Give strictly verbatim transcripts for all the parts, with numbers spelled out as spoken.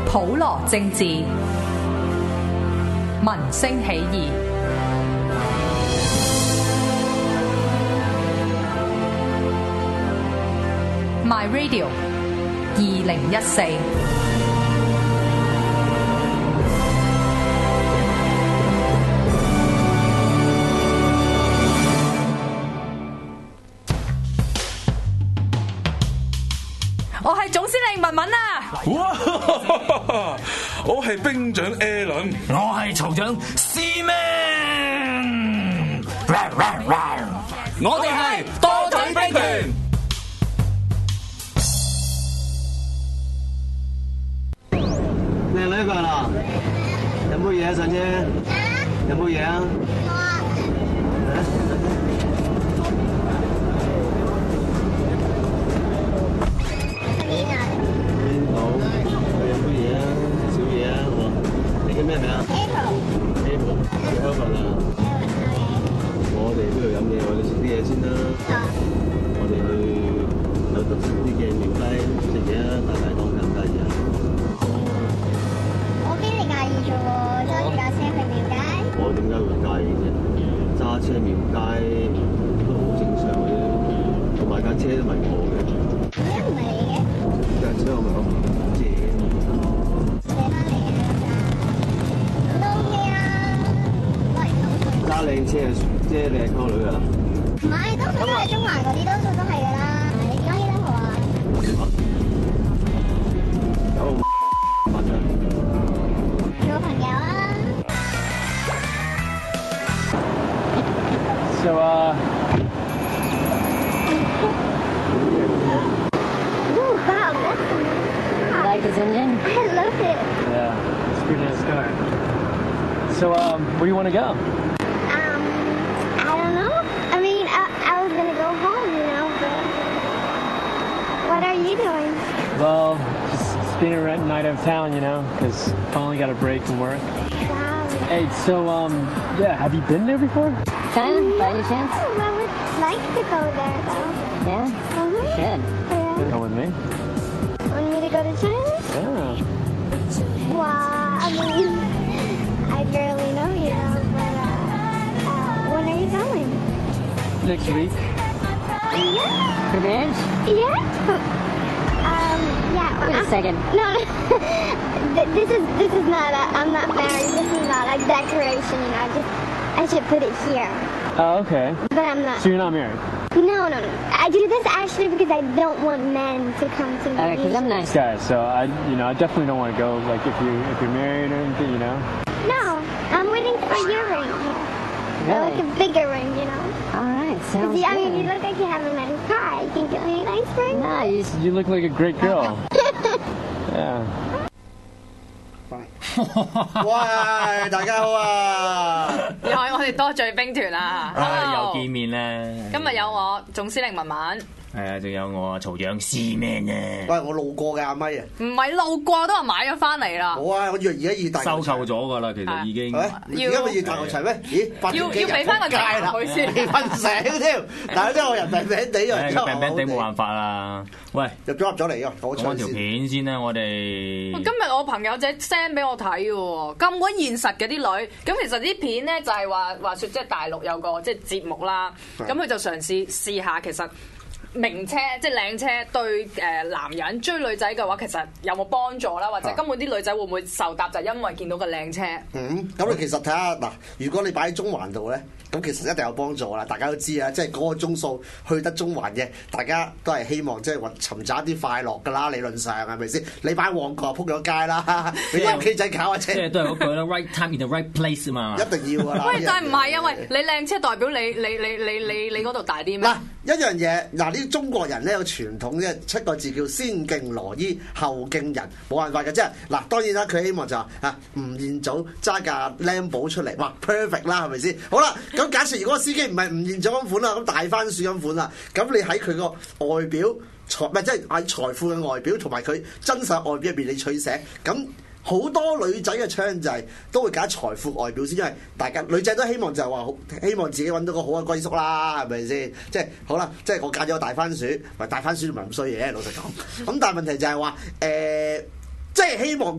普羅政治，民聲起義。My Radio 二零一四。我係總司令文文啊！ 哇！我係兵長 Alan， 我係曹長 Seaman， 我哋係多嘴兵團。 靚女一個人啊！飲杯嘢啊，上車。飲杯嘢啊！咩名啊 ？Apple。Apple。幾開份啊？我哋呢度飲嘢，我哋食啲嘢先啦。我哋去有特色啲嘅廟街食嘢啊，大大檔咁介意啊？ 我邊你介意啫喎？揸住架車去廟街。 我點解會介意啫？揸車廟街都好正常嘅，同埋架車都唔係我嘅。 咩唔係你嘅？ 架車我咪我借。揸靚車即係你係溝女㗎啦？ 唔係，多數都係中環嗰啲，多數都係㗎啦。你點解呢度啊？ 有發展。 做朋友啊！ So uh. Ooh, wow, that's You like this engine? I love it. Yeah, it's pretty nice car. So um, where do you want to go? Um, I don't know. I mean, I, I was gonna go home, you know, but what are you doing? Well, just spending a night out of town, you know, because finally got a break from work. Wow. Hey, so, um, yeah, have you been there before? China, by any chance? No, I would like to go there, though. Yeah? Uh-huh. Good. Yeah. Come with me? Want me to go to China? Yeah. Well, I mean, I barely know you, but uh, uh, when are you going? Next week. Yeah. For marriage? Yeah. Um, yeah. Wait a uh, second. No, Th- this is this is not. A, I'm not married. This is not a decoration. You know, I just I should put it here. Oh, okay. But I'm not. So you're not married? No, no, no. I do this actually because I don't want men to come to me. Uh, because I'm nice. Guys, so I, you know, I definitely don't want to go, like, if you, if you're married or anything, you know? No, I'm waiting for your ring. Or like Really? a bigger ring, you know. All right, 'Cause sounds you, I mean, you good. look like you have a nice car. You can get me a nice ring. No, you just... You look like a great girl. Yeah. 喂，大家好啊！ 又係我哋多嘴兵團啊！ 啊，又見面啦！ 今日有我總司令文文， 係啊，仲有我曹長 Seaman 啊！ 喂，我路過嘅阿咪啊！ 唔係路過都話買咗翻嚟啦。 好啊，我以為而家要大收購咗㗎啦，其實已經。 係咪？而家咪要大牛齊咩？咦，八要點幾要俾翻個街啦， 佢先未瞓醒添。但係真係我人病病地啊， 誒病病地冇辦法啦。喂， 入咗入咗嚟啊！我講條片先啦，我哋。 今日我朋友仔 send 俾我睇嘅喎，咁鬼現實嘅啲女，咁其實啲片咧就係話話説即係大陸有個即係節目啦，咁佢就嘗試試下其實。名車即係靚車對誒男人追女仔嘅話，其實有冇幫助啦？或者根本啲女仔會唔會受搭就係因為見到個靚車？ 嗯，咁你其實睇下嗱，如果你擺喺中環度咧，咁其實一定有幫助啦。大家都知啊，即係嗰個鐘數去得中環嘅，大家都係希望即係揾尋找一啲快樂㗎啦。理論上係咪先？你擺旺角撲咗街啦，你屋企仔搞下車， 即係都係嗰句啦，right time in the right place 啊嘛。 一定要㗎啦。 喂，但係唔係啊？喂，你靚車代表你你你你你你嗰度大啲咩？ 嗱，一樣嘢嗱，呢啲中國人咧有傳統嘅七個字叫先敬羅衣後敬人，冇辦法嘅，即係嗱，當然啦，佢希望就話啊吳彥祖揸架 Lambo 出嚟，哇 perfect 啦，係咪先？好啦，咁假設如果個司機唔係吳彥祖咁款啦，咁大番薯咁款啦，咁你喺佢個外表財唔係即係喺財富嘅外表同埋佢真實外表入邊你取捨咁。好多女仔嘅槍就係都會揀財富外表先，因為大家女仔都希望就係話希望自己揾到個好嘅歸宿啦，係咪先？即係好啦，即係我嫁咗個大番薯，咪大番薯唔係咁衰嘢，老實講。咁但係問題就係話誒，即係希望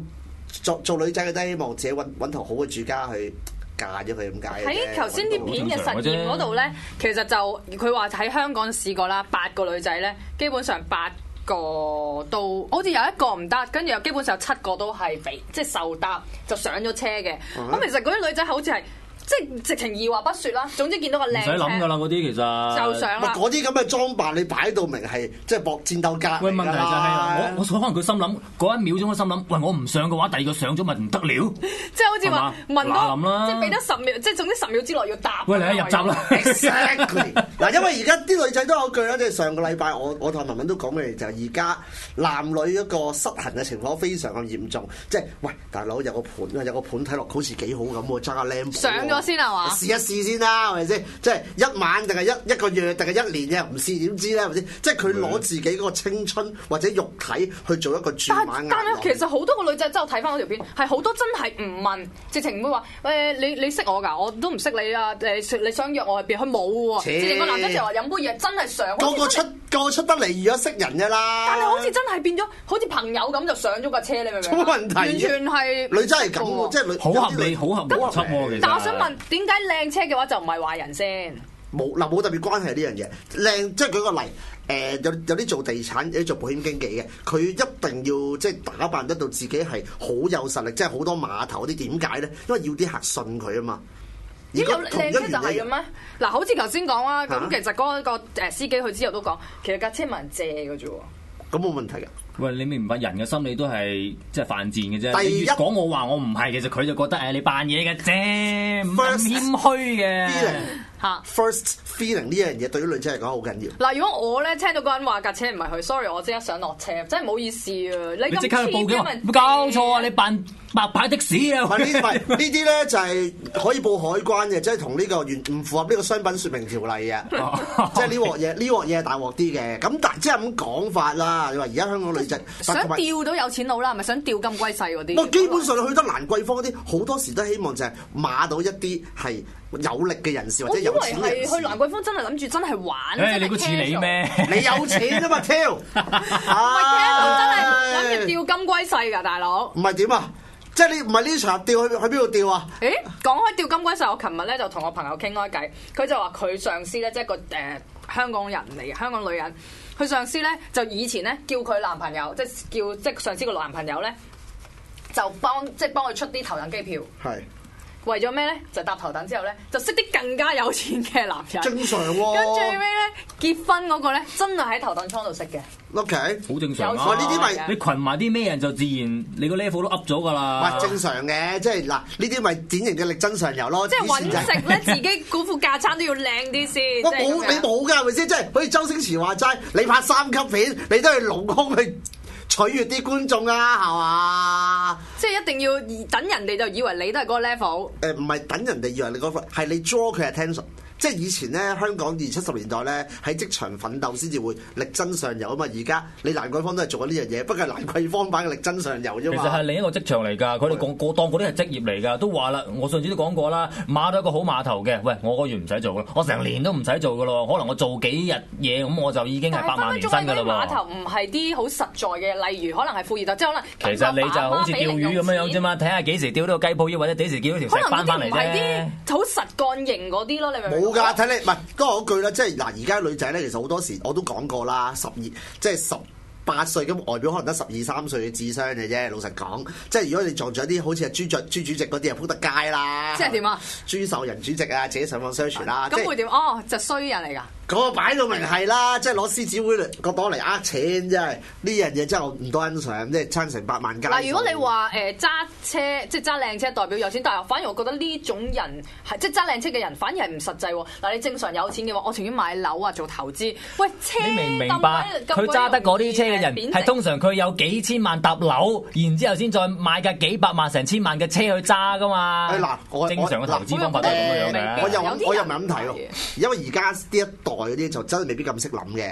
做做女仔嘅都希望自己揾揾頭好嘅主家去嫁咗佢咁解。 喺頭先啲片嘅實驗嗰度咧，其實就佢話喺香港試過啦，八個女仔咧，基本上八個都好似有一個唔得，跟住又基本上有七個都係被即係受搭就上咗車嘅。咁、嗯、其實嗰啲女仔好似係。即係直情二話不說啦，總之見到個靚車， 唔使諗噶啦，嗰啲其實就上啦。 嗰啲咁嘅裝扮，你擺到明係即係搏戰鬥格。 喂，問題就係、是、我我可能佢心諗嗰一秒鐘，我心諗，喂，我唔上嘅話，第二個上咗咪唔得了。即係好似話問多，即係俾得十秒，即係總之十秒之內要答。 喂，你喺入閘啦。 Exactly 嗱，因為而家啲女仔都有句啦，即係上個禮拜我我同文文都講嘅就係而家男女一個失衡嘅情況非常咁嚴重，即係喂大佬有個盤啊，有個盤睇落好似幾好咁喎，揸下靚上咗先係嘛？ 試一試先啦，係咪先？即係一晚定係一一個月定係一年嘅，唔試點知咧？係咪先？即係佢攞自己嗰個青春或者肉體去做一個注碼。 但但係其實好多個女仔真係睇翻嗰條片，係好多真係唔問，直情唔會話誒你你識我㗎，我都唔識你啊！誒你想約我入邊，佢冇喎。直情個男仔就話飲杯嘢，真係上。個個出個個出得嚟預咗識人㗎啦。 但係好似真係變咗，好似朋友咁就上咗架車，你明唔明？ 冇問題。 完全係女仔係咁喎，即係女好合理，好合邏輯喎。其實。 但我想問點解靚車嘅話就唔係壞人先？ 冇嗱，冇特別關係呢樣嘢。靚即係舉個例，誒、呃、有有啲做地產、有啲做保險經紀嘅，佢一定要即係打扮得到自己係好有實力，即係好多碼頭啲。點解咧？因為要啲客信佢啊嘛。 咦？有靚車就係嘅咩？嗱，好似頭先講啦，咁其實嗰個誒司機佢之後都講，其實架車冇人借嘅啫喎。 咁冇問題㗎。 喂，你明白人嘅心理都係即係犯賤嘅啫。第一講我話我唔係，其實佢就覺得誒你扮嘢嘅啫，唔咁謙虛嘅。 嚇 ，first feeling 呢樣嘢對於女仔嚟講好緊要。 嗱，如果我咧聽到嗰人話架車唔係佢 sorry，我即刻想落車，真係唔好意思啊！你即刻去報警，冇搞錯啊！你扮白牌的士啊！ 唔係呢，唔係呢啲咧就係可以報海關嘅，即係同呢個完唔符合呢個商品説明條例嘅，即係呢鑊嘢呢鑊嘢係大鑊啲嘅。咁但係即係咁講法啦，你話而家香港女仔想釣到有錢佬啦，係咪想釣金龜婿嗰啲？ 我基本上你去得蘭桂坊嗰啲，好多時都希望就係馬到一啲係有力嘅人士或者有錢嘅人士。 去蘭桂坊真係諗住真係玩， 誒你估似你咩？ 你有錢啊嘛，挑！唔係 casual 真係諗住釣金龜婿㗎，大佬。 唔係點啊？即係你唔係呢場釣去去邊度釣啊？ 誒，講開釣金龜婿，我琴日咧就同我朋友傾開偈，佢就話佢上司咧即係個誒、呃、香港人嚟嘅香港女人，佢上司咧就以前咧叫佢男朋友，即係叫即係上司個男朋友咧就幫即係幫佢出啲頭等機票。係。為咗咩咧？就搭頭等之後咧，就識啲更加有錢嘅男人。 正常喎、哦。 跟住最尾咧，結婚嗰個咧，真係喺頭等艙度識嘅。 O K， 好正常啊！呢啲咪你群埋啲咩人就自然你個 level 都 up 咗㗎啦。 喂，正常嘅，即係嗱，呢啲咪典型嘅力爭上游咯。 即係揾食咧，自己嗰副架撐都要靚啲先。 我冇你冇㗎，係咪先？即係好似周星馳話齋，你拍三級片，你都係隆胸去取悅啲觀眾啊，係嘛？ 即係一定要等人哋就以為你都係嗰個 level。 誒唔係等人哋以為你嗰個係你 draw 佢 attention。即係以前咧，香港二七十年代咧喺職場奮鬥先至會力爭上游啊嘛！而家你蘭桂坊都係做緊呢樣嘢，不過係蘭桂坊版嘅力爭上游啫嘛。 其實係另一個職場嚟㗎，佢哋講過當嗰啲係職業嚟㗎，都話啦，我上次都講過啦，碼到一個好碼頭嘅，喂，我個月唔使做咯，我成年都唔使做㗎咯，可能我做幾日嘢咁我就已經係百萬年薪㗎啦喎。 碼頭唔係啲好實在嘅，例如可能係富二代，即係可能。 其實你就好似釣魚咁樣樣啫嘛，睇下幾時釣到個雞泡魚，或者幾時釣到條石斑翻嚟啫。可能嗰啲唔係啲好實幹型嗰啲咯，你明唔明？ 冇㗎，睇你唔係。都係嗰句啦，即係嗱，而家女仔咧，其實好多時我都講過啦，十二即係十八歲咁外表可能得十二三歲嘅智商嘅啫。老實講，即係如果你撞咗啲好似係朱雀朱主席嗰啲啊，撲得街啦。即係點啊？朱秀仁主席啊，自己上網 search 啦。 咁會點？哦，就衰人嚟㗎。 嗰個擺到明係啦，即係攞獅子會個檔嚟呃錢，真係呢樣嘢真係我唔多欣賞，即係爭成百萬加。嗱， 如果你話誒揸車即係揸靚車代表有錢，但係反而我覺得呢種人係即係揸靚車嘅人反而係唔實際喎。嗱，你正常有錢嘅話，我情願買樓啊，做投資。喂，車你明唔明白？佢揸得嗰啲車嘅人係通常佢有幾千萬搭樓，然之後先再買架幾百萬成千萬嘅車去揸㗎嘛。 嗱，我正常嘅投資方法都係咁樣嘅。 我又我又唔係咁睇喎，因為而家呢一代嗰啲就真係未必咁識諗嘅，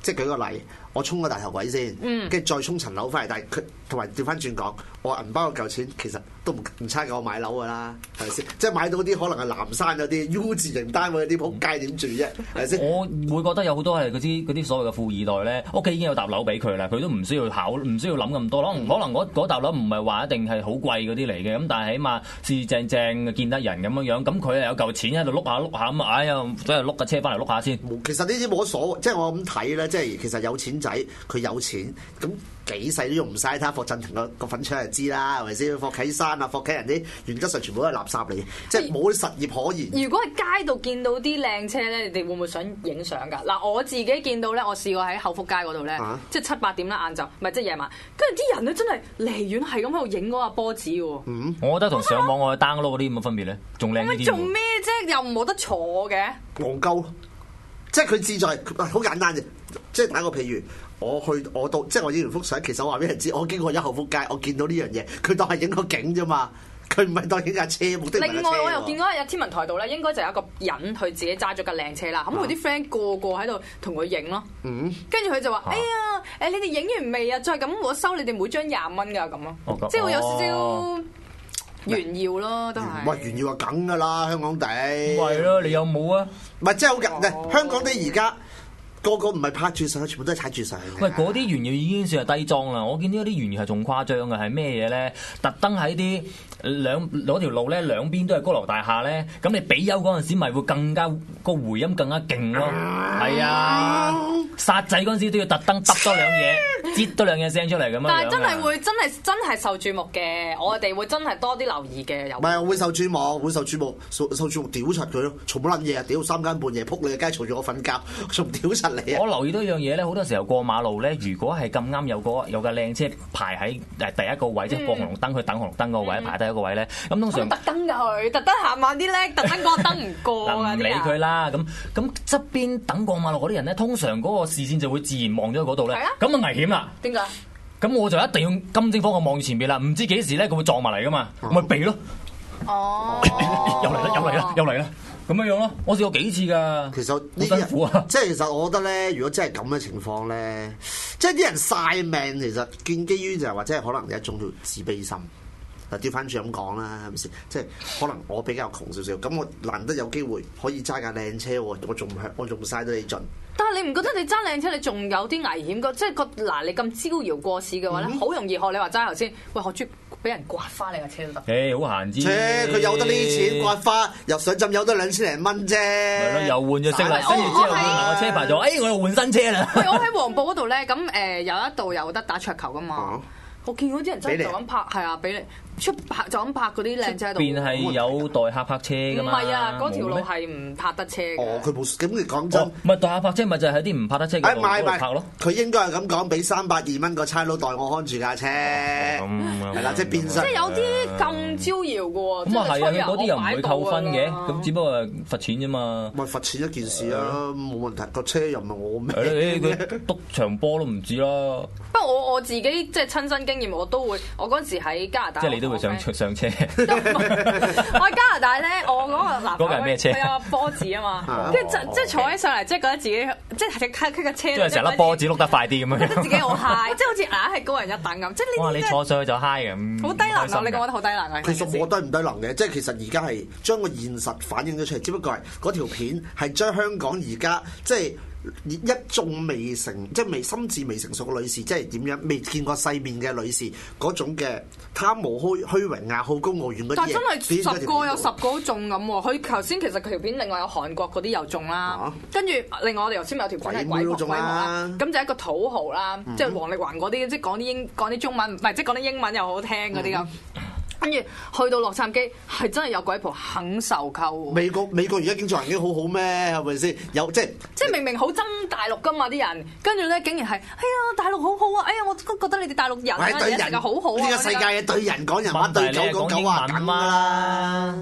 即係舉個例，我衝個大頭鬼先，跟住再衝層樓翻嚟，但係佢同埋調翻轉講，我銀包嗰嚿錢其實都唔唔差過我買樓㗎啦，係咪先？即係買到啲可能係南山嗰啲 U 字型單位嗰啲，仆街點住啫？係咪先？ 我會覺得有好多係嗰啲嗰啲所謂嘅富二代咧，屋企已經有沓樓俾佢啦，佢都唔需要考，唔需要諗咁多。可能可能嗰嗰沓樓唔係話一定係好貴嗰啲嚟嘅，咁但係起碼四正正見得人咁樣樣，咁佢又有嚿錢喺度碌下碌下咁，哎呀，真係碌架車翻嚟碌下先。 其實呢啲冇乜所謂，即係我咁睇咧，即係其實有錢仔佢有錢，咁幾世都用唔晒。睇下霍震霆個個粉腸就知啦，係咪先？霍啟山啊，霍啟仁啲原則上全部都係垃圾嚟，即係冇啲實業可言。如果喺街度見到啲靚車咧，你哋會唔會想影相㗎？嗱，我自己見到咧，我試過喺後福街嗰度咧，啊、即係七八點啦，晏晝，唔係即係夜晚，跟住啲人咧真係離遠係咁喺度影嗰個波子喎。嗯，我覺得同上網我去 download 嗰啲咁嘅分別咧，仲靚啲。做咩啫？又冇得坐嘅。 戇鳩，即係佢志在好簡單啫。即係打個譬如，我去我到即係我影完幅相，其實我話俾人知，我經過一號福街，我見到呢樣嘢，佢當係影個景啫嘛。佢唔係當影架車，目的唔係架車。另外， 我又見到喺天文台度咧，應該就有一個人佢自己揸咗架靚車啦。咁佢啲 friend 個個喺度同佢影咯。嗯。跟住佢就話：哎呀，誒你哋影完未啊？再咁我收你哋每張廿蚊㗎咁咯。哦、即係會有少少炫耀咯，都係。 喂，炫耀啊，梗㗎啦，香港地。 係咯，你有冇啊？ 唔係，即係好緊。哦、香港地而家。個個唔係拍住上，全部都係踩住上。 喂，嗰啲炫耀已經算係低裝啦。我見到啲炫耀係仲誇張嘅，係咩嘢咧？特登喺啲兩攞條路咧，兩邊都係高樓大廈咧。咁你比優嗰陣時，咪會更加個回音更加勁咯。係啊，殺仔嗰陣時都要特登揼多兩嘢，擠多兩嘢聲出嚟咁樣。 但係真係會真係真係受注目嘅，我哋會真係多啲留意嘅。 唔係會受注目，會受注目，受受注目屌柒佢咯，嘈乜撚嘢啊！屌三更半夜撲你嘅街，嘈住我瞓覺，仲屌柒。 我留意到一樣嘢咧，好多時候過馬路咧，如果係咁啱有個有架靚車排喺誒第一個位，嗯、即係過紅綠燈，佢等紅綠燈個位、嗯、排第一個位咧，咁通常特登㗎佢，特登行慢啲咧，特登個燈唔過啊！ 唔理佢啦，咁咁側邊等過馬路嗰啲人咧，通常嗰個視線就會自然望咗嗰度咧，咁啊危險啦！ 點解？ 咁我就一定要金睛火眼望住前邊啦，唔知幾時咧佢會撞埋嚟㗎嘛，咪、嗯、避咯。哦，又嚟啦！又嚟啦！又嚟啦！咁樣樣咯，我試過幾次㗎。 其實好辛苦啊！ 即係其實我覺得咧，如果真係咁嘅情況咧，即係啲人晒命，其實建基於就係話，即係可能有一種叫自卑心。嗱，調翻轉咁講啦，係咪先？即係可能我比較窮少少，咁我難得有機會可以揸架靚車，我仲唔我仲嘥到你盡。 但係你唔覺得你揸靚車你仲有啲危險㗎？即係個嗱，你咁招搖過市嘅話咧，好、嗯、容易學你話齋頭先，喂學豬俾人刮花你架車都得。 誒，好閒之。 車佢有得呢啲錢刮花，又上浸有得兩千零蚊啫。 係咯，又換咗色啦，跟住之後換埋個車牌就，誒、哎、我又換新車啦。 喂，我喺黃埔嗰度咧，咁誒有一度有得打桌球㗎嘛。啊、我見到啲人真係就咁拍，係啊，俾你。出拍就咁拍嗰啲靚車喺度， 邊係有代客泊車㗎嘛？ 唔係啊，嗰條路係唔拍得車嘅。 哦，佢冇咁你講真， 唔係代客泊車，咪就係喺啲唔拍得車嘅路度拍咯。 佢應該係咁講，俾三百二蚊個差佬代我看住架車，係啦，即係變相。 即係有啲咁招搖嘅喎。 咁啊係啊，佢嗰啲又唔會扣分嘅，咁只不過係罰錢啫嘛。 咪罰錢一件事啊，冇問題。個車又唔係我咩？ 佢督場波都唔止啦。 不過我我自己即係親身經驗，我都會。我嗰陣時喺加拿大。 即係你都會上上車。 我喺加拿大咧，我嗰個男嗰係咩車？ 佢有波子啊嘛，跟住就即係坐起上嚟，即係覺得自己即係佢佢架車， 即係成粒波子碌得快啲咁樣， 覺得自己好 high，即係好似硬係高人一等咁。即係呢啲， 你坐上去就 high 嘅， 好低能啊！你覺得好低能啊？ 其實我低唔低能嘅，即係其實而家係將個現實反映咗出嚟，只不過係嗰條片係將香港而家即係。一眾未成即係未心智未成熟嘅女士，即係點樣未見過世面嘅女士嗰種嘅貪慕虛虛榮啊、好高騖遠嗰啲嘢。 但係真係十個有十個都中咁喎。佢頭先其實佢條片另外有韓國嗰啲又中啦，啊、跟住另外我哋頭先有條片係鬼中啦，咁就一個土豪啦，嗯、即係王力宏嗰啲，即係講啲英講啲中文，唔係即係講啲英文又好聽嗰啲咁。嗯跟住去到洛杉磯係真係有鬼婆肯受溝。美國美國而家經濟環境好好咩？係咪先？有即係即係明明好憎大陸㗎嘛啲人，跟住咧竟然係哎呀大陸好好啊！哎呀我都覺得你哋大陸人啊對人好好啊！ 呢個世界嘅對人講人話，對狗講狗話梗啦。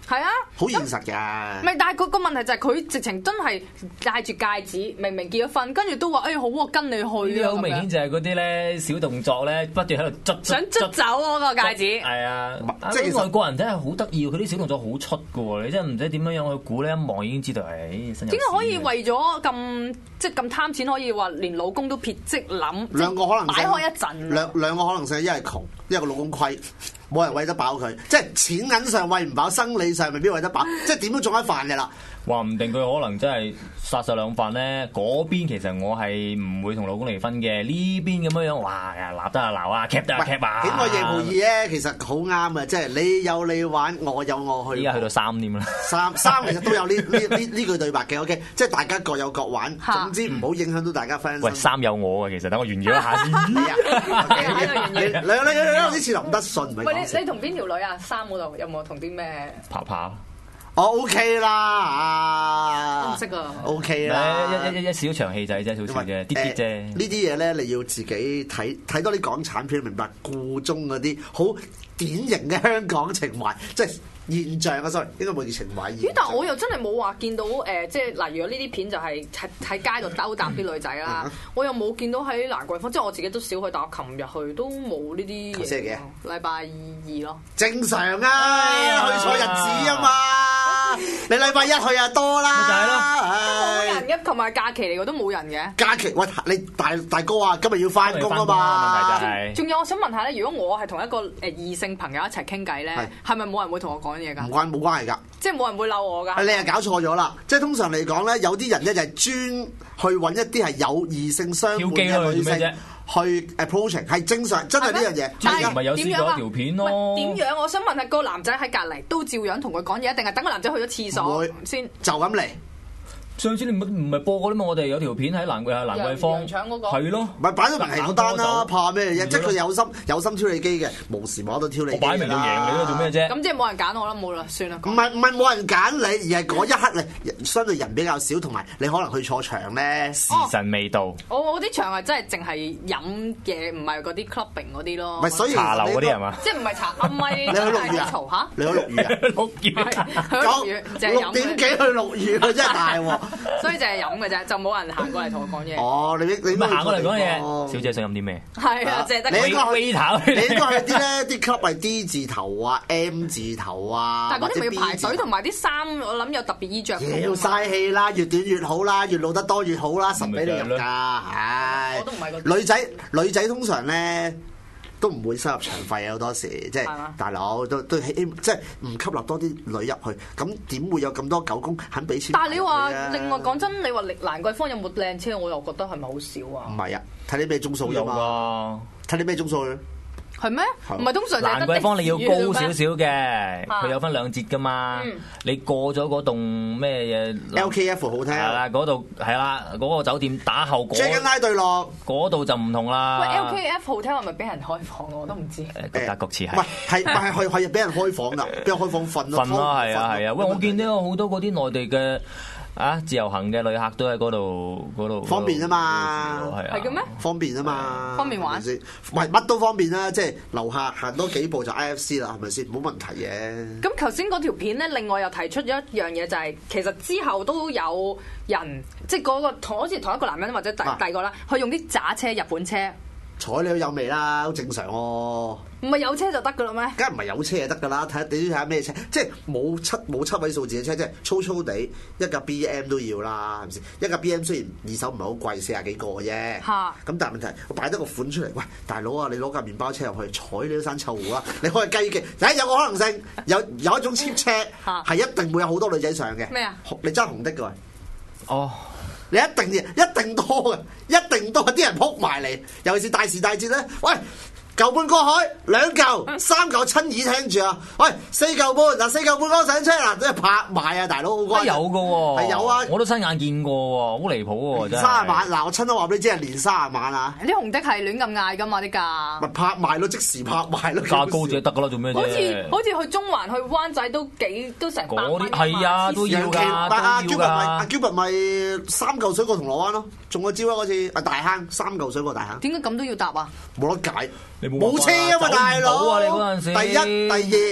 係啊， 好現實㗎。 唔係，但係個個問題就係佢直情真係戴住戒指，明明結咗婚，跟住都話誒、哎、好啊，跟你去啊。 好明顯就係嗰啲咧小動作咧，不斷喺度捽， 想捽走嗰個戒指。 係啊， 即係其實外國人真係好得意，佢啲小動作好出㗎喎，你真係唔使點樣樣去估咧，一望已經知道係身有屎。 點解可以為咗咁即係咁貪錢，可以話連老公都撇即諗？ 兩個可能性， 擺開一陣。 兩兩個可能性，一係窮，一個老公虧。冇人餵得飽佢，即係錢銀上餵唔飽，生理上未必餵得飽，即係點都中一飯嘅啦。 話唔定佢可能真係殺晒兩飯咧。嗰邊其實我係唔會同老公離婚嘅，呢邊咁樣樣，哇呀鬧得啊鬧啊，劇得啊劇啊。 喜愛夜無二咧，其實好啱啊！即係你有你玩，我有我去。 依家去到三點啦， 三三其實都有呢呢呢呢句對白嘅。OK， 即係大家各有各玩，總之唔好影響到大家 friend。 喂，三有我嘅，其實等我炫耀一下先。 你你你你有啲似林德信，唔係講笑。 你你同邊條女啊？三嗰度有冇同啲咩？ 爬爬。 我 OK 啦， 唔識啊 ，OK 啦， 一一一一小場戲仔啫，好似啫，啲啲啫。 呢啲嘢咧，你要自己睇睇多啲港產片，明白故中嗰啲好典型嘅香港情懷，即係現象啊！sorry， 應該冇叫情懷。 咦？但係我又真係冇話見到誒、呃，即係嗱，如果呢啲片就係喺喺街度兜搭啲女仔啦，我又冇見到喺蘭桂坊，即係我自己都少去，但我琴日去都冇呢啲嘢。 星期幾啊？ 禮拜二咯。正常啊，去錯日子啊嘛。你禮拜一去啊多啦， 咪就係咯， 冇人嘅，同埋假期嚟，我都冇人嘅。 假期喂，你大大哥啊，今日要翻工啊嘛。 仲有我想問下咧，如果我係同一個誒異性朋友一齊傾偈咧，係咪冇人會同我講嘢㗎？ 唔關冇關係㗎， 即係冇人會嬲我㗎。 你係搞錯咗啦！即係通常嚟講咧，有啲人咧就係專去揾一啲係有異性相伴嘅女性。去 approaching 係正常，真係呢樣嘢。 但係唔係有試過一條片咯？ 點樣？我想問下個男仔喺隔離都照樣同佢講嘢，定係等個男仔去咗廁所先？ 就咁嚟。 上次你唔唔係播過啲嘛？我哋有條片喺蘭桂啊蘭桂坊，係咯， 咪擺咗明係好單啦，怕咩嘢？即係佢有心有心挑你機嘅，無時無刻都挑你機。 我擺明要贏你咯，做咩啫？ 咁即係冇人揀我啦，冇啦，算啦。 唔係唔係冇人揀你，而係嗰一刻你相對人比較少，同埋你可能去錯場咧， 時辰未到。 我我啲場係真係淨係飲嘅，唔係嗰啲 clubbing 嗰啲咯。 唔係所以茶樓嗰啲係嘛？ 即係唔係茶唔係？ 你去陸羽啊？ 嚇！ 你去陸羽啊？ 陸羽去陸羽，就係飲。 六點幾去陸羽，真係大喎！ 所以就係飲嘅啫，就冇人行過嚟同我講嘢。 哦，你你咪行過嚟講嘢。小姐想飲啲咩？ 係啊，淨係得你應該去， 你應該去啲咧，啲 club 係 D 字頭啊、M 字頭啊。 但係嗰啲咪要排隊，同埋啲衫，我諗有特別衣着。 要嘥氣啦，越短越好啦，越露得多越好啦，實俾你入㗎。唉， 我都唔係嗰。 女仔女仔通常咧都唔會收入場費啊，好多時即係大佬都都希即係唔吸納多啲女入去，咁點會有咁多狗公肯俾錢？ 但係你話另外講真，你話蘭桂坊有冇靚車？我又覺得係咪好少啊？ 唔係啊，睇你咩鐘數啫嘛，睇你咩鐘數。 係咩？唔係通常蘭桂坊你要高少少嘅，佢有分兩節噶嘛。你過咗嗰棟咩嘢 L K F Hotel 係啦，嗰度係啦，嗰個酒店打後嗰 Dragon 拉對落嗰度就唔同啦。 喂 L K F Hotel 係咪俾人開房？我都唔知。 誒，各格各似係。 唔係係係係係俾人開房㗎，俾人開房瞓咯。 瞓咯，係啊係啊。喂，我見到有好多嗰啲內地嘅。啊！自由行嘅旅客都喺嗰度嗰度方便啊嘛， 係係嘅咩？ 方便啊嘛， 方便玩先，唔係乜都方便啦，即係樓下行多幾步就 I F C 啦，係咪先？冇問題嘅。 咁頭先嗰條片咧，另外又提出咗一樣嘢，就係其實之後都有人即係嗰個同好似同一個男人或者第第二個啦，去用啲渣車日本車。 睬你都有味啦，好正常喎。 唔係有車就得噶啦咩？梗係唔係有車就得噶啦，睇下你都睇下咩車，即係冇七冇七位數字嘅車，即係粗粗地一架 B M 都要啦，係咪先？一架 B M 雖然二手唔係好貴，四廿幾個嘅啫。嚇！咁但係問題，我擺得個款出嚟，喂，大佬啊，你攞架麵包車入去，睬你都生臭狐啊！你開計嘅，第一有個可能性，有有一種 cheap 車係一定會有好多女仔上嘅。 咩啊？ 你揸紅的嘅喂。 哦。 你一定一定多嘅，一定多啲人撲埋嚟，尤其是大時大節咧。喂，嚿半過海，兩嚿、三嚿親耳聽住啊！喂，四嚿半嗱，四嚿半嗰上車嗱，真係拍賣啊，大佬好乖。 有嘅喎， 係有啊， 我都親眼見過喎，好離譜喎，真係。 卅萬嗱，我親都話俾你知係連卅萬啊！ 啲紅的係亂咁嗌㗎嘛啲價。 咪拍賣咯，即時拍賣咯。 價高就得㗎啦，做咩啫？ 好似好似去中環去灣仔都幾都成百蚊。 係啊，都要㗎，都要㗎。 阿 Gilbert 咪三嚿水過銅鑼灣咯，中咗招啊嗰次，啊大坑三嚿水過大坑。 點解咁都要搭啊？ 冇得解。 冇車啊嘛，大佬！ 啊！你嗰陣時， 第一、第二，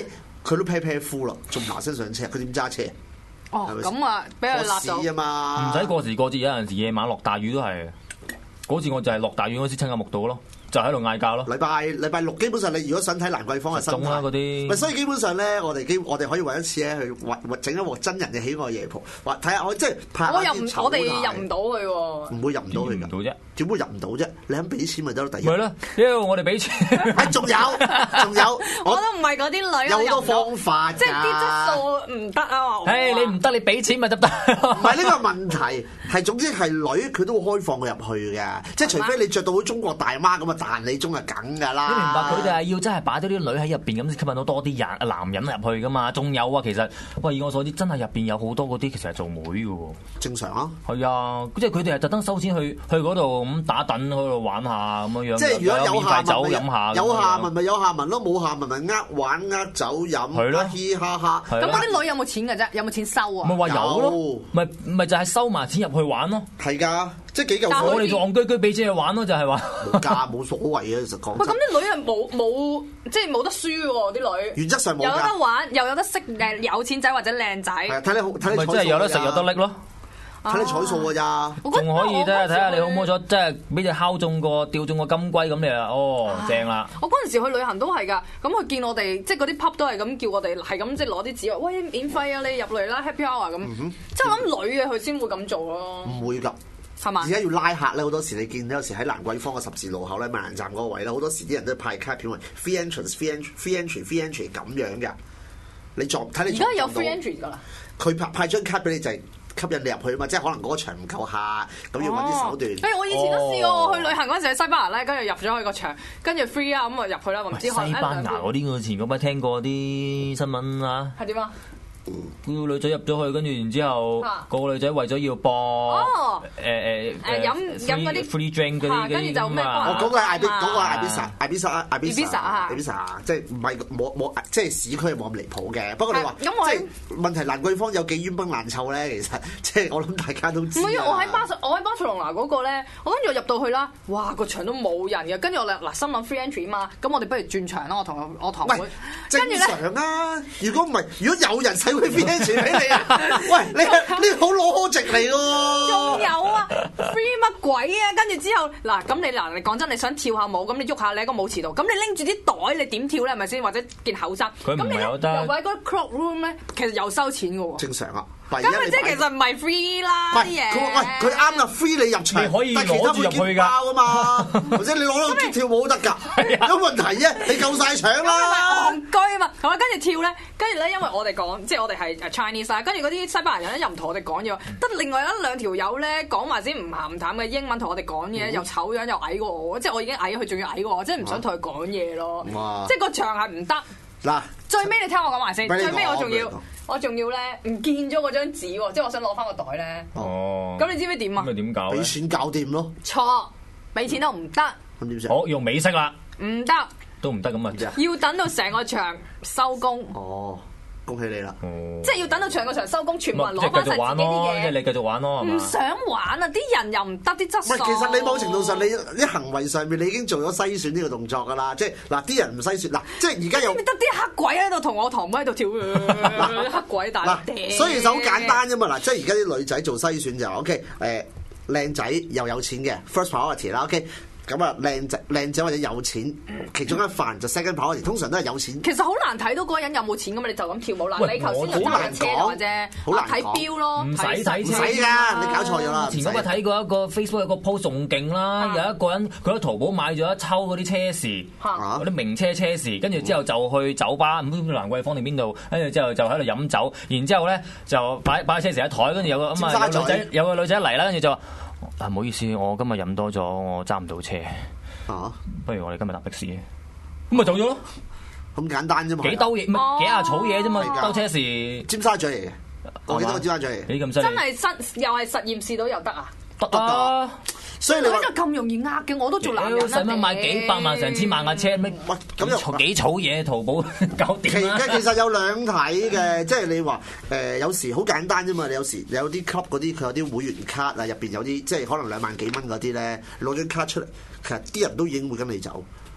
佢都啤啤夫啦，仲嗱聲上車，佢點揸車？ 哦，咁啊，俾佢辣到啊嘛， 唔使過時過節，有陣時夜晚落大雨都係。嗰次我就係落大雨嗰時親眼目睹咯。就喺度嗌交咯。禮拜禮拜六基本上你如果想睇蘭桂坊嘅生態， 啲， 咪所以基本上咧，我哋基我哋可以揾一次咧去整一鑊真人嘅喜愛夜蒲，話睇下我即係拍下啲醜態。 我哋入唔到去喎， 唔會入唔到去㗎， 到啫， 點會入唔到啫？你肯俾錢咪得咯，第一。 咪咯，因為我哋俾錢。 係仲有仲有， 我都唔係嗰啲女， 有好多方法， 即係啲質素唔得啊！ 誒，你唔得，你俾錢咪得得。 唔係呢個問題，係總之係女佢都會開放佢入去嘅，即係除非你着到好中國大媽咁啊，彈你中啊梗㗎啦。 你明白佢哋係要真係擺多啲女喺入邊咁，吸引到多啲人男人入去㗎嘛？仲有啊，其實喂，以我所知，真係入邊有好多嗰啲其實係做妹㗎喎。 正常啊。 係啊，即係佢哋係特登收錢去去嗰度咁打躉，喺度玩下咁樣樣。 即係如果有下文， 酒飲下有下文咪有下文咯，冇下文咪呃玩呃酒飲，嘻哈哈。 咁嗰啲女有冇錢㗎啫？有冇錢收啊？ 咪話有咯，咪咪就係收埋錢入去玩咯。 係㗎，即係幾嚿水。 我哋戇居居俾錢去玩咯，就係話冇價冇所謂嘅，其實講。 喂，咁啲女係冇冇即係冇得輸喎，啲女。 原則上冇。 有得玩，又有得識誒有錢仔或者靚仔。 係睇你好睇你。 咪即係有得食有得拎咯。 睇你彩數㗎咋， 仲可以睇下睇下你好唔好彩，即係俾你敲中個吊中個金龜咁你啊，哦正啦！ 我嗰陣時去旅行都係㗎，咁佢見我哋即係嗰啲 pub 都係咁叫我哋係咁即係攞啲紙，喂免費啊你入嚟啦 happy hour 咁，即係我諗女嘅佢先會咁做咯。唔會㗎。 係嘛？ 而家要拉客咧，好多時你見到有時喺蘭桂坊嘅十字路口咧，萬人站嗰個位咧，好多時啲人都派卡片為 free entrance free entry free entry free entry 咁樣嘅。你撞睇你。 而家有 free entry 㗎啦。佢派派張卡俾你就係吸引你入去啊嘛，即係可能嗰個場唔夠客，咁要揾啲手段。誒、 哦欸，我以前都試過，我去旅行嗰陣時喺西班牙咧，跟住入咗去個場，跟住 free 啊咁啊入去啦，唔知西班牙嗰啲我以前嗰排聽過啲新聞啊。 係點啊？ 個女仔入咗去，跟住然之後個女仔為咗要播誒誒誒飲飲嗰啲 free drink 嗰啲跟住就咩？ 我嗰個係艾比，嗰個係艾比薩，艾比薩啊，艾比薩啊， 艾比薩，即係唔係冇冇，即係市區係冇咁離譜嘅。不過你話即係問題，蘭桂坊有幾冤崩爛臭咧？其實即係我諗大家都知。 唔係啊！我喺巴塞，我喺巴塞隆拿嗰個咧，我跟住入到去啦，哇！個場都冇人嘅，跟住我哋嗱心諗 free entry 嘛，咁我哋不如轉場啦！我同我堂妹， 正常啊！如果唔係，如果有人使會 free entry 俾你啊？喂，你呢好攞直嚟喎！ 仲有啊 ，free 乜鬼啊？跟住之後嗱，咁你嗱，你講真，你想跳下舞，咁你喐下你喺個舞池度，咁你拎住啲袋，你點跳咧？係咪先？或者件口衫， 佢唔係有得。 又喺嗰 cloak room 咧，其實又收錢嘅喎。 正常啊。 咁咪即係其實唔係 free 啦啲嘢。 佢喂佢啱啦 free 你入場， 你可以攞住入去㗎啊嘛，或者你攞到跳舞都得㗎，有問題啫？你夠晒場啦。 戇居啊嘛，好啦，跟住跳咧，跟住咧，因為我哋講，即係我哋係 Chinese 啊，跟住嗰啲西班牙人咧又唔同我哋講嘢，得另外一兩條友咧講埋先唔鹹唔淡嘅英文同我哋講嘢，又醜樣又矮過我，即係我已經矮，佢仲要矮過我，即係唔想同佢講嘢咯。即係個場係唔得。嗱，最尾你聽我講埋先，最尾我仲要。我仲要咧，唔見咗嗰張紙喎，即係我想攞翻個袋咧。哦，咁你知唔知點啊？ 咁咪點搞？ 俾錢搞掂咯。 錯，俾錢都唔得。 咁點算？ 好，用美式啦。 唔得。 都唔得咁啊！ 要等到成個場收工。 哦。恭喜你啦！ 即係要等到長個場收工，全部人攞翻晒自己啲嘢。 即係你繼續玩咯， 唔想玩啊！啲人又唔得啲質素。 唔係，其實你某程度上，你啲行為上面，你已經做咗篩選呢個動作㗎啦。即係嗱，啲人唔篩選嗱，即係而家又得啲黑鬼喺度同我堂妹喺度跳嗱，黑鬼大嗱，所以就好簡單啫嘛。嗱，即係而家啲女仔做篩選就 OK，誒靚仔又有錢嘅 first priority 啦 OK。咁啊，靚仔靚仔或者有錢，其中一範就 second priority，通常都係有錢。 其實好難睇到嗰個人有冇錢㗎嘛，你就咁跳舞啦。你頭先就揸車嘅啫， 好難睇錶咯， 唔使睇唔使㗎，你搞錯咗啦。 前嗰日睇過一個 Facebook 有個 post 仲勁啦，有一個人佢喺淘寶買咗一抽嗰啲車匙，嗰啲名車車匙，跟住之後就去酒吧，唔知蘭桂坊定邊度，跟住之後就喺度飲酒，然之後咧就擺擺車匙喺台，跟住有個咁啊女仔有個女仔嚟啦，跟住就話。啊，唔好意思，我今日飲多咗，我揸唔到車。啊，不如我哋今日搭的士，咁咪走咗咯。 咁簡單啫嘛。 幾兜嘢，咪幾下草嘢啫嘛，兜車匙。尖沙咀嚟嘅，我記得個尖沙咀嚟。 你咁犀利？ 真係實又係實驗試到又得啊？ 得啊！ 所以你話咁容易呃嘅，我都做男人啦。 使乜買幾百萬、成千萬架車咩？ 喂，咁又幾草嘢淘寶搞掂啦。 其實有兩睇嘅，即係你話誒有時好簡單啫嘛。你有時有啲 club 嗰啲佢有啲會員卡啊，入邊有啲即係可能兩萬幾蚊嗰啲咧，攞張卡出嚟，其實啲人都已經會跟你走。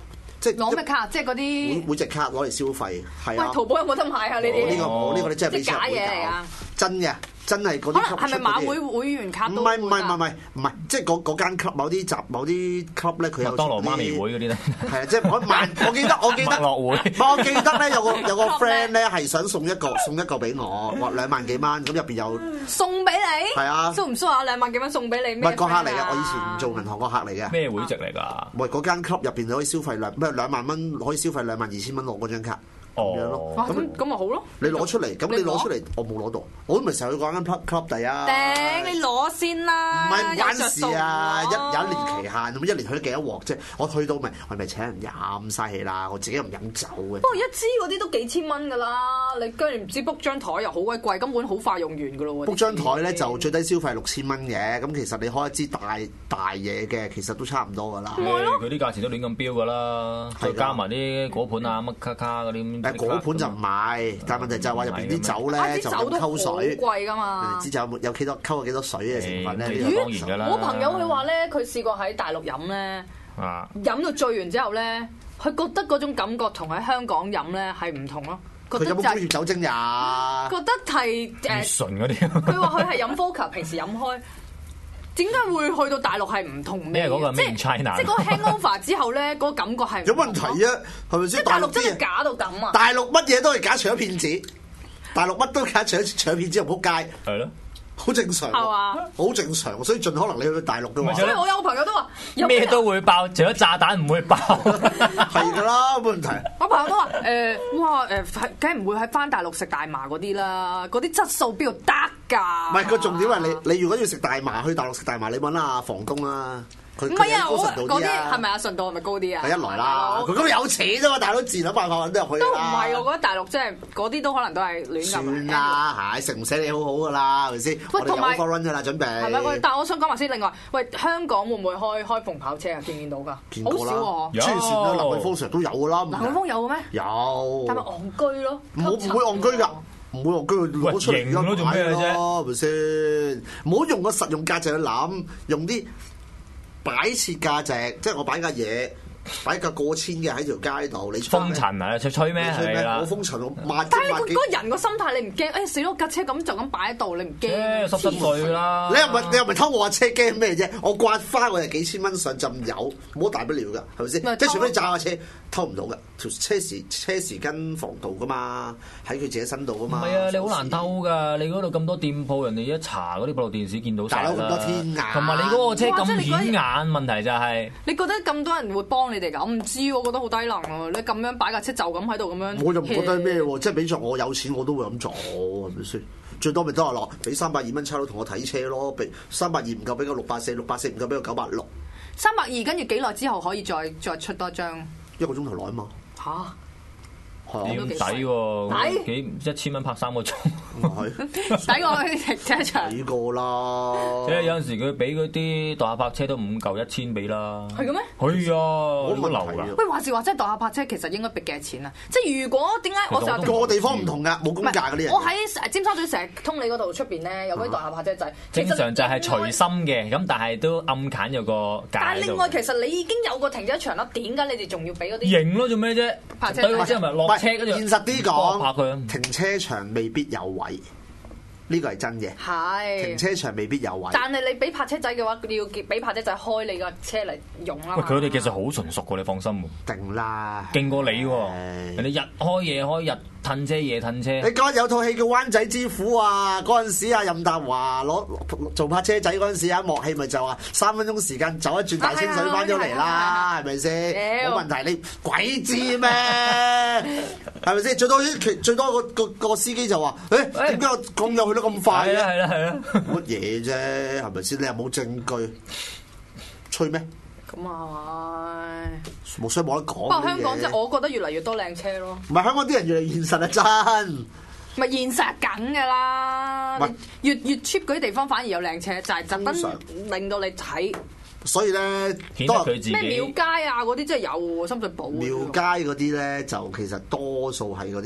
即係攞咩卡？即係嗰每啲。 每隻卡攞嚟消費，係喂， 啊。 淘寶有冇得買啊？呢啲？ 呢個我呢個你真係俾即係假錢人會搞嘢嚟啊！ 真嘅，真係嗰啲可能係咪馬會會會員卡都唔係唔係唔係唔會㗎係唔係，即係嗰嗰間 club 某啲集某啲 club 咧，佢有麥當勞出啲媽咪會嗰啲咧， 係啊，即係我萬我記得我記得麥樂會唔係我記得咧有個有個 friend 咧係想送一個送一個俾我，話兩萬幾蚊，咁入邊有送俾你？ 係啊蘇唔蘇啊？兩萬幾蚊送俾你唔咩？ 係個客嚟嘅，我以前做銀行個客嚟嘅。 咩會籍嚟㗎？ 唔係嗰間 club 入邊你可以消費兩咩兩萬蚊，可以消費兩萬二千蚊攞嗰張卡咁樣咯。 哇！ 咁咁咁咪好咯。 你攞出嚟，咁你攞你攞出嚟，我冇攞到，我都咪成日去嗰間 club club 第啊。 頂你攞先啦， 唔係唔關事啊，一有着數有一年期限咁，一年去咗幾多鑊啫？我去到咪我咪請人飲嘥氣啦，我自己又唔飲酒嘅。 不過一支嗰啲都幾千蚊㗎啦，你居然唔知 book 張台又好鬼貴，根本好快用完㗎咯喎。 book 張台咧就最低消費六千蚊嘅，咁其實你開一支大大嘢嘅，其實都差唔多㗎啦。 佢啲價錢都亂咁標㗎啦，再加埋啲果盤啊乜卡卡嗰啲。 誒果盤就唔買，但係問題就係話入邊啲酒啊咧就咁啲酒都好溝水， 貴㗎人嘛哋。知酒有冇有幾多溝咗幾多水嘅成分咧？ 誒呢個當然㗎啦我朋友佢話咧，佢試過喺大陸飲咧， 啊！ 飲到醉完之後咧，佢覺得嗰種感覺同喺香港飲咧係唔同咯。覺佢有冇工業得就係酒精呀？ 覺得係乙誒， 醇嗰啲。 佢話佢係飲 vodka，平時飲開。點解會去到大陸係唔同味？ 咩嗰個即 Made in China 即係嗰個 hangover 之後咧，嗰個感覺係唔有同問題啊？係咪先？ 即係大陸真係啲嘢假到咁啊！ 大陸乜嘢都係假，除咗騙子。大陸乜都假，除咗除咗騙子又仆街， 係咯， 好正常喎。 係嘛好正常，所以盡可能你去到大陸嘅話， 咪就係所以我有個朋友都話有咩都會爆，除咗炸彈唔會爆。 係㗎啦，冇問題。 我朋友都話誒，哇誒，係梗係唔會喺翻大陸食大麻嗰啲啦，嗰啲質素邊度得㗎？ 唔係個重點係你，你如果要食大麻，去大陸食大麻，你揾阿房東啦。佢唔係啊，我佢高純度嗰啲啲啊係咪啊？純度係咪高啲啊？ 係一來啦，佢嗰度有錢啫嘛，大佬自然諗辦法揾到入去都唔啦係，我覺得大陸即係嗰啲都可能都係亂咁。 算啦，係食唔死你好好㗎啦，係咪先？我哋有同埋 overrun 㗎啦，準備。 係咪？喂，但係我想講埋先，另外，喂，香港會唔會開開篷跑車啊？見唔見到㗎？好見過啦少喎。 有黐線啦，林永峰成日都有㗎啦。 南方有嘅咩？ 有。 但係戇居咯， 唔好唔會戇居㗎，唔會戇居，攞出嚟型咯做咩啫係咪先？唔好用個實用價值去諗，用啲擺設價值，即係我擺架嘢，擺架過千嘅喺條街度，你風塵啊，吹吹咩係啦我？風塵我萬但係你個萬幾嗰個人個心態，你唔驚？誒死咯，架車咁就咁擺喺度，你唔驚？ 誒濕濕碎啦！ 你又唔係你又唔係偷我架車驚咩啫？我刮花我係幾千蚊上浸油，冇大不了㗎，係咪先？ 咪偷即係除非你炸架車偷唔到㗎，條車匙車匙跟防盜㗎嘛，喺佢自己身度㗎嘛。 唔係啊，你好難偷㗎！你嗰度咁多店鋪，人哋一查嗰啲閉路電視見到曬大佬咁多啦天眼同埋你嗰個車哇即係咁你嗰日顯眼，問題就係你覺得咁多人會幫你哋㗎？我唔知喎，我覺得好低能啊！你咁樣擺架車就咁喺度咁樣， 我就唔覺得咩喎，即係比作我有錢我都會咁做，係咪先？最多咪都係落俾三百二蚊差佬同我睇車咯，俾三百二唔夠俾個六百四，六百四唔夠俾個九百六， 三百二，跟住幾耐之後可以再再出多張一個鐘頭內啊嘛。 嚇？ 係啊點抵喎？幾一千蚊拍三個鐘， 係抵我去停車場睇過啦。 即係有陣時佢俾嗰啲代客泊車都五嚿一千俾啦。 係嘅咩？ 係啊， 冇好流問題啊㗎。 喂，話時話即係代客泊車，其實應該俾幾多錢啊？即係如果點解我成日其實我都個地方唔同㗎，冇公價嗰啲人。 我喺尖沙咀成日通你嗰度出邊咧，有嗰啲代客泊車仔。 正常就係隨隨心嘅，咁但係都暗揀有個價但係喺度另外其實你已經有個停車場啦，點解你哋仲要俾嗰啲？ 型咯，做咩啫？ 泊車對，即係咪落車跟住現實啲幫我拍佢講，停車場未必有位，呢個係真嘅。 係停車場未必有位。 但係你俾泊車仔嘅話，你要俾泊車仔開你個車嚟用啦嘛。 喂，佢哋其實好純熟㗎，你放心喎， 定啦， 勁過你喎。 係人哋日開夜開，日褪車夜褪車。 你嗰日有套戲叫《灣仔之虎》啊，嗰陣時啊任達華攞做泊車仔嗰陣時啊，幕戲咪就話三分鐘時間走一轉大清水翻咗嚟啦，係咪先？冇問題，你鬼知咩？係咪先？最多最多個個個司機就話：誒點解我咁又去得咁快係啊嘅？ 係啦係啦。 乜嘢啫？係咪先？你又冇證據，吹咩？ 咁啊係。 冇所以冇得講。 不過香港即係係我覺得越嚟越多靚車咯， 唔係香港啲人越嚟越現實啊！真。 咪現實緊㗎啦唔係。 越越 cheap 嗰啲地方反而有靚車，就係特登通常令到你睇所以咧， 顯得佢自己咩廟街啊嗰啲真係有喎，深水埗。 廟街嗰啲咧，就其實多數係嗰啲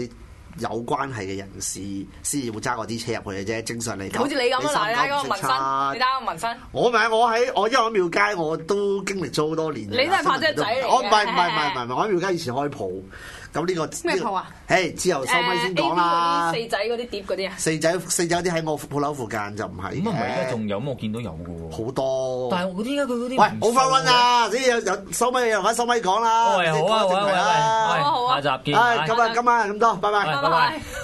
有關係嘅人士先至會揸嗰啲車入去嘅啫，正常嚟講。 好似你咁啊，嗱，你睇嗰個紋身，你睇下個紋身。我咪我喺我因為我廟街我都經歷咗好多年。 你都係拍姐仔嚟嘅。 我唔係唔係唔係唔係，我喺廟街以前開鋪。咁呢個咩鋪啊？ 誒，之後收尾先講啦。 四仔嗰啲碟嗰啲啊？ 四仔四仔嗰啲喺我鋪頭附近就唔係。 咁啊唔係而家仲有，咁我見到有嘅喎。好多。但係我點解佢嗰啲？ 喂，好快溫啊！呢有有收尾又揾收尾講啦。 喂，好啊好啊，喂喂， 好啊好啊， 下集見。 唉，咁啊今晚咁多，拜拜。 拜拜。